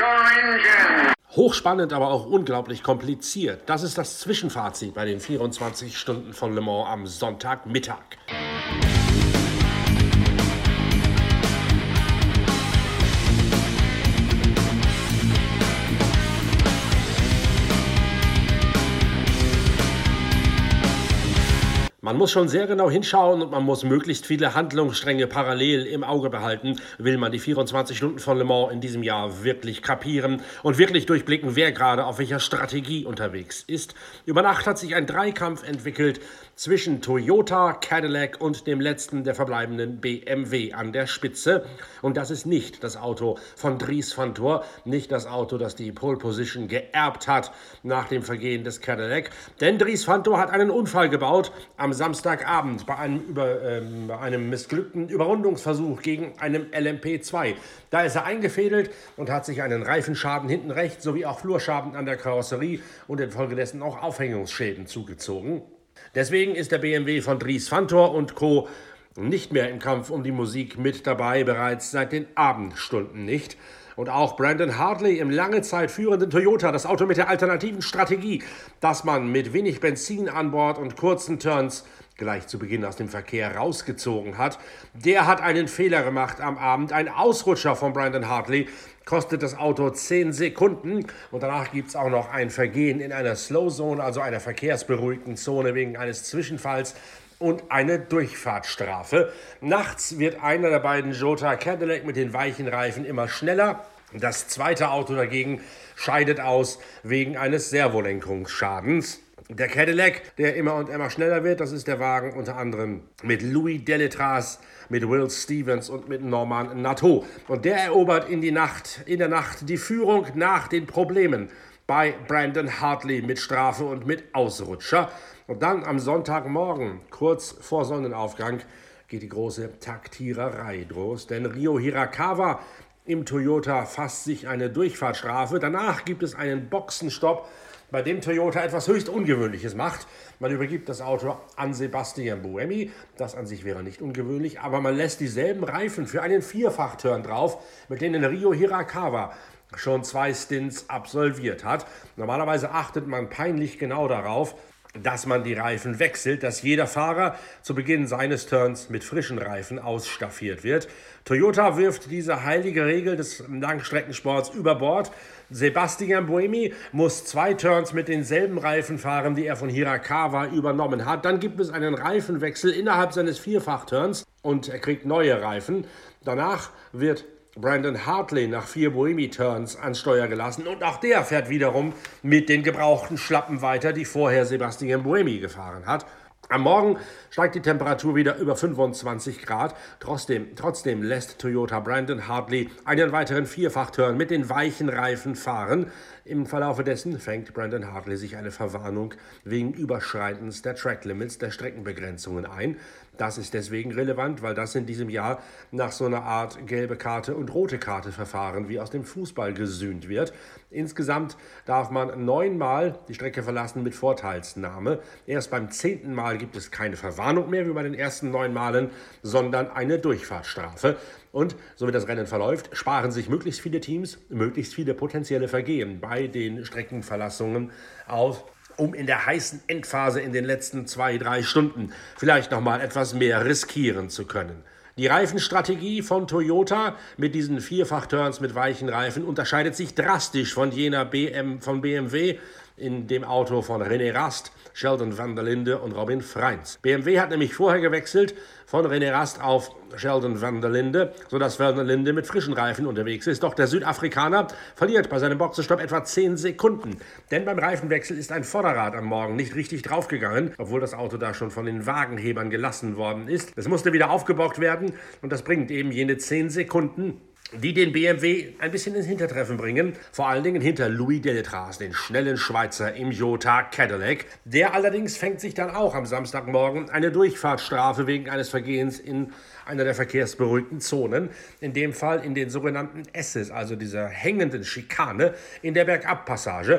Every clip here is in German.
Hochspannend, aber auch unglaublich kompliziert. Das ist das Zwischenfazit bei den 24 Stunden von Le Mans am Sonntagmittag. Man muss schon sehr genau hinschauen und man muss möglichst viele Handlungsstränge parallel im Auge behalten, will man die 24 Stunden von Le Mans in diesem Jahr wirklich kapieren und wirklich durchblicken, wer gerade auf welcher Strategie unterwegs ist. Über Nacht hat sich ein Dreikampf entwickelt zwischen Toyota, Cadillac und dem letzten der verbleibenden BMW an der Spitze. Und das ist nicht das Auto von Dries Vanthoor, nicht das Auto, das die Pole Position geerbt hat nach dem Vergehen des Cadillac. Denn Dries Vanthoor hat einen Unfall gebaut am Samstagabend bei einem missglückten Überrundungsversuch gegen einem LMP2. Da ist er eingefädelt und hat sich einen Reifenschaden hinten rechts sowie auch Flurschaden an der Karosserie und infolgedessen auch Aufhängungsschäden zugezogen. Deswegen ist der BMW von Dries Vanthoor und Co. nicht mehr im Kampf um die Musik mit dabei, bereits seit den Abendstunden nicht. Und auch Brandon Hartley im lange Zeit führenden Toyota, das Auto mit der alternativen Strategie, dass man mit wenig Benzin an Bord und kurzen Turns gleich zu Beginn aus dem Verkehr rausgezogen hat, der hat einen Fehler gemacht am Abend. Ein Ausrutscher von Brandon Hartley kostet das Auto 10 Sekunden und danach gibt es auch noch ein Vergehen in einer Slow Zone, also einer verkehrsberuhigten Zone wegen eines Zwischenfalls und eine Durchfahrtsstrafe. Nachts wird einer der beiden Jota Cadillac mit den weichen Reifen immer schneller. Das zweite Auto dagegen scheidet aus wegen eines Servolenkungsschadens. Der Cadillac, der immer und immer schneller wird, das ist der Wagen unter anderem mit Louis Delétraz, mit Will Stevens und mit Norman Nato. Und der erobert in der Nacht die Führung nach den Problemen bei Brandon Hartley mit Strafe und mit Ausrutscher. Und dann am Sonntagmorgen, kurz vor Sonnenaufgang, geht die große Taktiererei los. Denn Ryo Hirakawa im Toyota fasst sich eine Durchfahrtsstrafe. Danach gibt es einen Boxenstopp, bei dem Toyota etwas höchst Ungewöhnliches macht. Man übergibt das Auto an Sebastian Buemi. Das an sich wäre nicht ungewöhnlich, aber man lässt dieselben Reifen für einen Vierfachturn drauf, mit denen Ryo Hirakawa schon 2 Stints absolviert hat. Normalerweise achtet man peinlich genau darauf, dass man die Reifen wechselt, dass jeder Fahrer zu Beginn seines Turns mit frischen Reifen ausstaffiert wird. Toyota wirft diese heilige Regel des Langstreckensports über Bord. Sebastian Buemi muss 2 Turns mit denselben Reifen fahren, die er von Hirakawa übernommen hat. Dann gibt es einen Reifenwechsel innerhalb seines Vierfachturns und er kriegt neue Reifen. Danach wird Brandon Hartley nach 4 Buemi-Turns ans Steuer gelassen und auch der fährt wiederum mit den gebrauchten Schlappen weiter, die vorher Sebastian Buemi gefahren hat. Am Morgen steigt die Temperatur wieder über 25 Grad. Trotzdem lässt Toyota Brandon Hartley einen weiteren Vierfachturn mit den weichen Reifen fahren. Im Verlaufe dessen fängt Brandon Hartley sich eine Verwarnung wegen Überschreitens der Tracklimits, der Streckenbegrenzungen ein. Das ist deswegen relevant, weil das in diesem Jahr nach so einer Art gelbe Karte und rote Karte Verfahren wie aus dem Fußball gesühnt wird. Insgesamt darf man 9-mal die Strecke verlassen mit Vorteilsnahme. Erst beim 10. Mal gibt es keine Verwarnung mehr wie bei den ersten 9 Malen, sondern eine Durchfahrtsstrafe. Und so wie das Rennen verläuft, sparen sich möglichst viele Teams möglichst viele potenzielle Vergehen bei den Streckenverlassungen auf, um in der heißen Endphase in den letzten 2-3 Stunden vielleicht nochmal etwas mehr riskieren zu können. Die Reifenstrategie von Toyota mit diesen Vierfachturns mit weichen Reifen unterscheidet sich drastisch von jener von BMW in dem Auto von René Rast, Sheldon van der Linde und Robin Freins. BMW hat nämlich vorher gewechselt von René Rast auf Sheldon van der Linde, sodass van der Linde mit frischen Reifen unterwegs ist. Doch der Südafrikaner verliert bei seinem Boxenstopp etwa 10 Sekunden. Denn beim Reifenwechsel ist ein Vorderrad am Morgen nicht richtig draufgegangen, obwohl das Auto da schon von den Wagenhebern gelassen worden ist. Es musste wieder aufgebockt werden und das bringt eben jene 10 Sekunden, die den BMW ein bisschen ins Hintertreffen bringen, vor allen Dingen hinter Louis Delétraz, den schnellen Schweizer im Jota Cadillac. Der allerdings fängt sich dann auch am Samstagmorgen eine Durchfahrtsstrafe wegen eines Vergehens in einer der verkehrsberuhigten Zonen, in dem Fall in den sogenannten S's, also dieser hängenden Schikane in der Bergabpassage.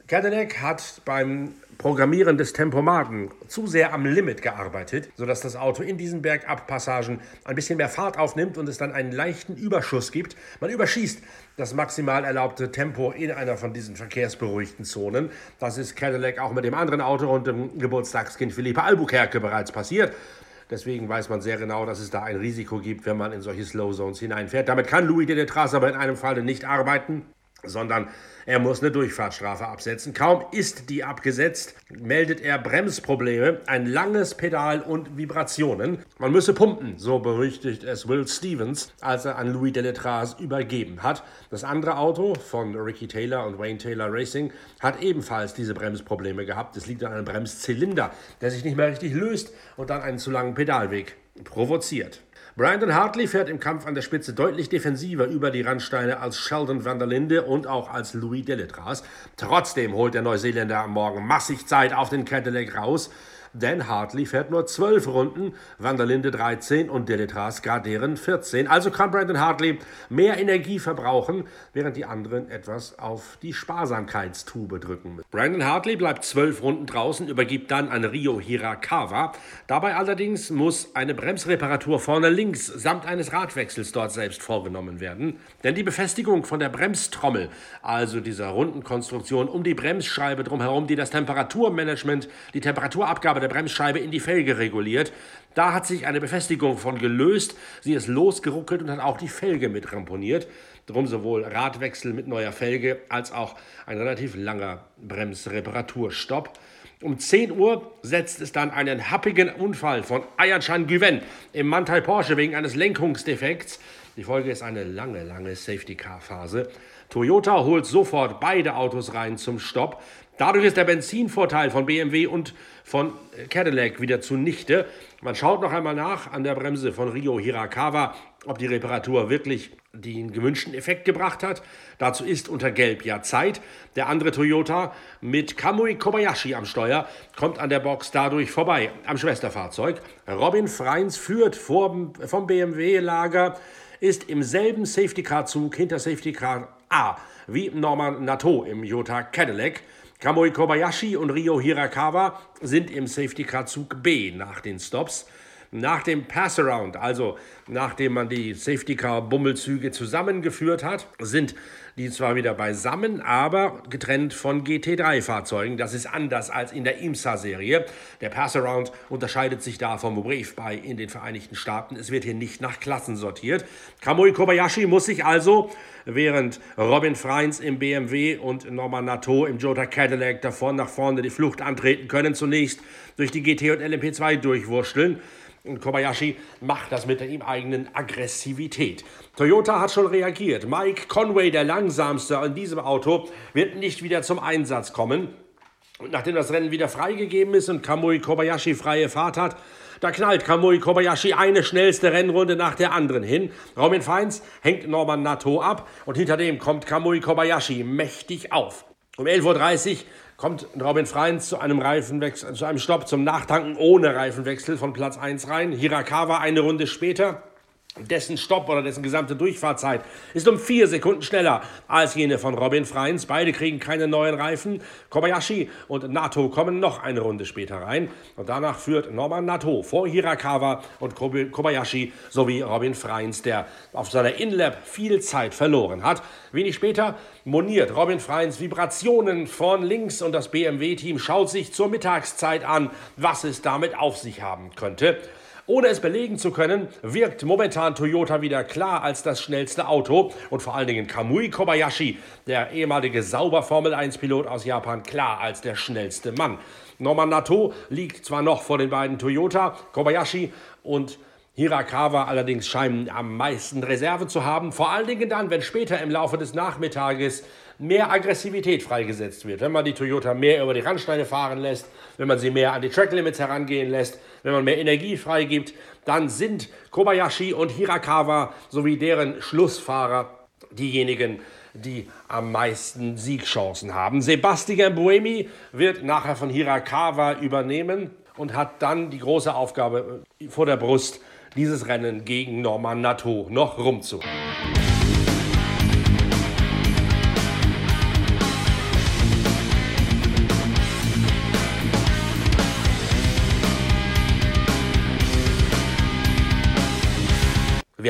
Cadillac hat beim Programmieren des Tempomaten zu sehr am Limit gearbeitet, sodass das Auto in diesen Bergabpassagen ein bisschen mehr Fahrt aufnimmt und es dann einen leichten Überschuss gibt. Man überschießt das maximal erlaubte Tempo in einer von diesen verkehrsberuhigten Zonen. Das ist Cadillac auch mit dem anderen Auto und dem Geburtstagskind Felipe Albuquerque bereits passiert. Deswegen weiß man sehr genau, dass es da ein Risiko gibt, wenn man in solche Slow Zones hineinfährt. Damit kann Louis Delétraz aber in einem Fall nicht arbeiten, sondern er muss eine Durchfahrtsstrafe absetzen. Kaum ist die abgesetzt, meldet er Bremsprobleme, ein langes Pedal und Vibrationen. Man müsse pumpen, so berüchtigt es Will Stevens, als er an Louis Delétraz übergeben hat. Das andere Auto von Ricky Taylor und Wayne Taylor Racing hat ebenfalls diese Bremsprobleme gehabt. Es liegt an einem Bremszylinder, der sich nicht mehr richtig löst und dann einen zu langen Pedalweg provoziert. Brandon Hartley fährt im Kampf an der Spitze deutlich defensiver über die Randsteine als Sheldon van der Linde und auch als Louis Delétraz. Trotzdem holt der Neuseeländer am Morgen massig Zeit auf den Cadillac raus, denn Hartley fährt nur 12 Runden, Van der Linde 13 und Delétraz deren 14. Also kann Brandon Hartley mehr Energie verbrauchen, während die anderen etwas auf die Sparsamkeitstube drücken müssen. Brandon Hartley bleibt 12 Runden draußen, übergibt dann an Ryo Hirakawa. Dabei allerdings muss eine Bremsreparatur vorne links samt eines Radwechsels dort selbst vorgenommen werden, denn die Befestigung von der Bremstrommel, also dieser runden Konstruktion um die Bremsscheibe drumherum, die das Temperaturmanagement, die Temperaturabgabe der Bremsscheibe in die Felge reguliert. Da hat sich eine Befestigung von gelöst, sie ist losgeruckelt und hat auch die Felge mit ramponiert. Drum sowohl Radwechsel mit neuer Felge als auch ein relativ langer Bremsreparaturstopp. Um 10 Uhr setzt es dann einen happigen Unfall von Ayhancan Güven im Manthey Porsche wegen eines Lenkungsdefekts. Die Folge ist eine lange Safety-Car-Phase. Toyota holt sofort beide Autos rein zum Stopp. Dadurch ist der Benzinvorteil von BMW und von Cadillac wieder zunichte. Man schaut noch einmal nach an der Bremse von Ryo Hirakawa, ob die Reparatur wirklich den gewünschten Effekt gebracht hat. Dazu ist unter Gelb ja Zeit. Der andere Toyota mit Kamui Kobayashi am Steuer kommt an der Box dadurch vorbei am Schwesterfahrzeug. Robin Freins führt vom BMW-Lager, ist im selben Safety-Car-Zug hinter Safety-Car A wie Norman Nato im Toyota Cadillac. Kamui Kobayashi und Ryo Hirakawa sind im Safety-Car-Zug B nach den Stops. Nach dem Pass-Around, also nachdem man die Safety-Car-Bummelzüge zusammengeführt hat, sind die zwar wieder beisammen, aber getrennt von GT3-Fahrzeugen. Das ist anders als in der IMSA-Serie. Der Pass-Around unterscheidet sich da vom Wave-By in den Vereinigten Staaten. Es wird hier nicht nach Klassen sortiert. Kamui Kobayashi muss sich also, während Robin Freins im BMW und Norman Nato im Toyota Cadillac davon nach vorne die Flucht antreten können, zunächst durch die GT und LMP2 durchwurschteln. Und Kobayashi macht das mit der ihm eigenen Aggressivität. Toyota hat schon reagiert. Mike Conway, der Langsamste in diesem Auto, wird nicht wieder zum Einsatz kommen. Und nachdem das Rennen wieder freigegeben ist und Kamui Kobayashi freie Fahrt hat, da knallt Kamui Kobayashi eine schnellste Rennrunde nach der anderen hin. Robin Freins hängt Norman Nato ab und hinter dem kommt Kamui Kobayashi mächtig auf. Um 11:30 Uhr kommt Robin Freins zu einem Reifenwechsel, zu einem Stopp zum Nachtanken ohne Reifenwechsel von Platz 1 rein. Hirakawa eine Runde später. Dessen Stopp oder dessen gesamte Durchfahrzeit ist um 4 Sekunden schneller als jene von Robin Freins. Beide kriegen keine neuen Reifen. Kobayashi und Nato kommen noch eine Runde später rein. Und danach führt Norman Nato vor Hirakawa und Kobayashi sowie Robin Freins, der auf seiner In-Lap viel Zeit verloren hat. Wenig später moniert Robin Freins Vibrationen von links und das BMW-Team schaut sich zur Mittagszeit an, was es damit auf sich haben könnte. Ohne es belegen zu können, wirkt momentan Toyota wieder klar als das schnellste Auto und vor allen Dingen Kamui Kobayashi, der ehemalige Sauber-Formel-1-Pilot aus Japan, klar als der schnellste Mann. Norman Nato liegt zwar noch vor den beiden Toyota, Kobayashi und Hirakawa allerdings scheinen am meisten Reserve zu haben, vor allen Dingen dann, wenn später im Laufe des Nachmittages mehr Aggressivität freigesetzt wird. Wenn man die Toyota mehr über die Randsteine fahren lässt, wenn man sie mehr an die Tracklimits herangehen lässt, wenn man mehr Energie freigibt, dann sind Kobayashi und Hirakawa sowie deren Schlussfahrer diejenigen, die am meisten Siegchancen haben. Sebastian Buemi wird nachher von Hirakawa übernehmen und hat dann die große Aufgabe vor der Brust, dieses Rennen gegen Norman Nato noch rumzuholen.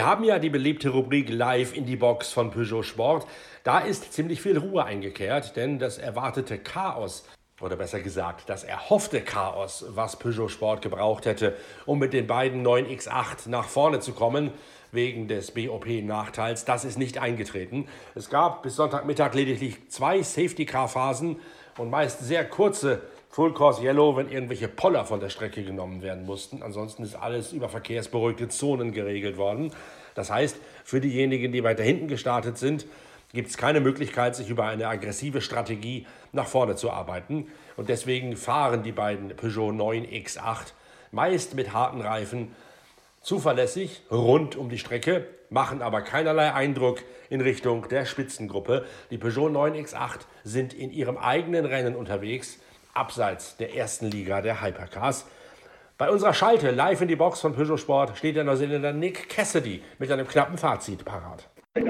haben ja die beliebte Rubrik Live in die Box von Peugeot Sport. Da ist ziemlich viel Ruhe eingekehrt, denn das erwartete Chaos, oder besser gesagt, das erhoffte Chaos, was Peugeot Sport gebraucht hätte, um mit den beiden neuen X8 nach vorne zu kommen, wegen des BOP-Nachteils, das ist nicht eingetreten. Es gab bis Sonntagmittag lediglich 2 Safety-Car-Phasen und meist sehr kurze Full Course Yellow, wenn irgendwelche Poller von der Strecke genommen werden mussten. Ansonsten ist alles über verkehrsberuhigte Zonen geregelt worden. Das heißt, für diejenigen, die weiter hinten gestartet sind, gibt es keine Möglichkeit, sich über eine aggressive Strategie nach vorne zu arbeiten. Und deswegen fahren die beiden Peugeot 9X8 meist mit harten Reifen zuverlässig rund um die Strecke, machen aber keinerlei Eindruck in Richtung der Spitzengruppe. Die Peugeot 9X8 sind in ihrem eigenen Rennen unterwegs, abseits der ersten Liga der Hypercars. Bei unserer Schalte live in die Box von Peugeot Sport steht der Neuseeländer Nick Cassidy mit einem knappen Fazit parat.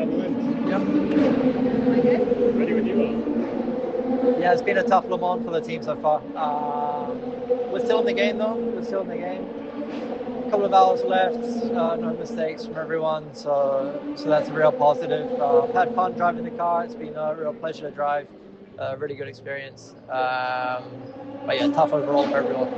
Yeah, it's been a tough Le Mans for the team so far. We're still in the game though. We're still in the game. A couple of hours left, no mistakes from everyone, so that's a real positive. I've had fun driving the car. It's been a real pleasure to drive. Really good experience. But yeah, tough overall for everyone.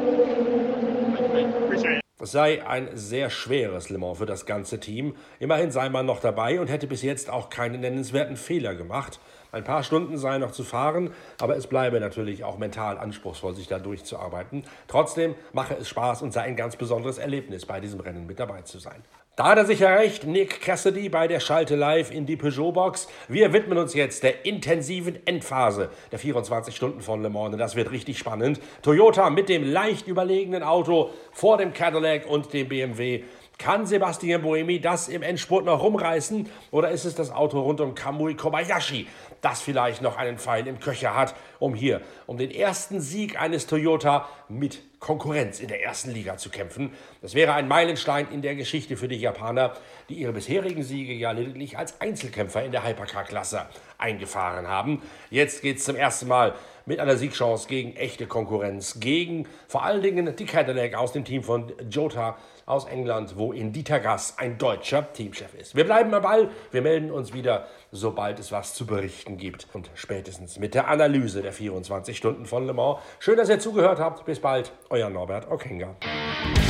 Es sei ein sehr schweres Le Mans für das ganze Team. Immerhin sei man noch dabei und hätte bis jetzt auch keine nennenswerten Fehler gemacht. Ein paar Stunden seien noch zu fahren, aber es bleibe natürlich auch mental anspruchsvoll, sich da durchzuarbeiten. Trotzdem mache es Spaß und sei ein ganz besonderes Erlebnis, bei diesem Rennen mit dabei zu sein. Da hat er sicher recht, Nick Cassidy bei der Schalte live in die Peugeot-Box. Wir widmen uns jetzt der intensiven Endphase der 24 Stunden von Le Mans. Das wird richtig spannend. Toyota mit dem leicht überlegenen Auto vor dem Cadillac und dem BMW. Kann Sebastian Buemi das im Endspurt noch rumreißen? Oder ist es das Auto rund um Kamui Kobayashi, das vielleicht noch einen Pfeil im Köcher hat, um den ersten Sieg eines Toyota mit Konkurrenz in der ersten Liga zu kämpfen? Das wäre ein Meilenstein in der Geschichte für die Japaner, die ihre bisherigen Siege ja lediglich als Einzelkämpfer in der Hypercar-Klasse eingefahren haben. Jetzt geht es zum ersten Mal mit einer Siegchance gegen echte Konkurrenz, gegen vor allen Dingen die Cadillac aus dem Team von Jota aus England, wo in Dieter Gass ein deutscher Teamchef ist. Wir bleiben am Ball, wir melden uns wieder, sobald es was zu berichten gibt und spätestens mit der Analyse der 24 Stunden von Le Mans. Schön, dass ihr zugehört habt. Bis bald, euer Norbert Ockenga.